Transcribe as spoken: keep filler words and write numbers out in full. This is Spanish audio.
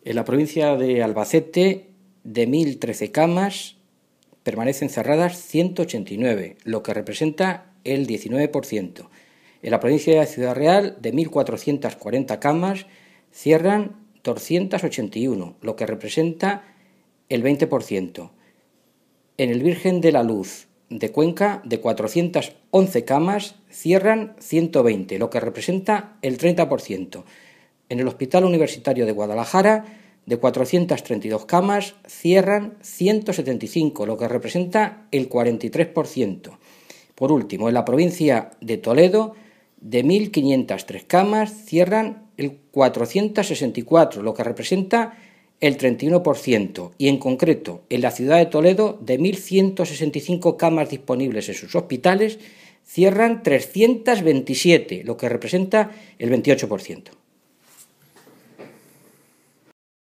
En la provincia de Albacete, de mil trece camas, permanecen cerradas ciento ochenta y nueve, lo que representa el diecinueve por ciento. En la provincia de Ciudad Real, de mil cuatrocientas cuarenta camas, cierran doscientas ochenta y uno, lo que representa el veinte por ciento. En el Virgen de la Luz de Cuenca, de cuatrocientas once camas, cierran ciento veinte, lo que representa el treinta por ciento. En el Hospital Universitario de Guadalajara, de cuatrocientas treinta y dos camas, cierran ciento setenta y cinco, lo que representa el cuarenta y tres por ciento. Por último, en la provincia de Toledo, de mil quinientas tres camas, cierran el cuatrocientas sesenta y cuatro, lo que representa el treinta y uno por ciento. Y en concreto, en la ciudad de Toledo, de mil ciento sesenta y cinco camas disponibles en sus hospitales, cierran trescientas veintisiete, lo que representa el veintiocho por ciento.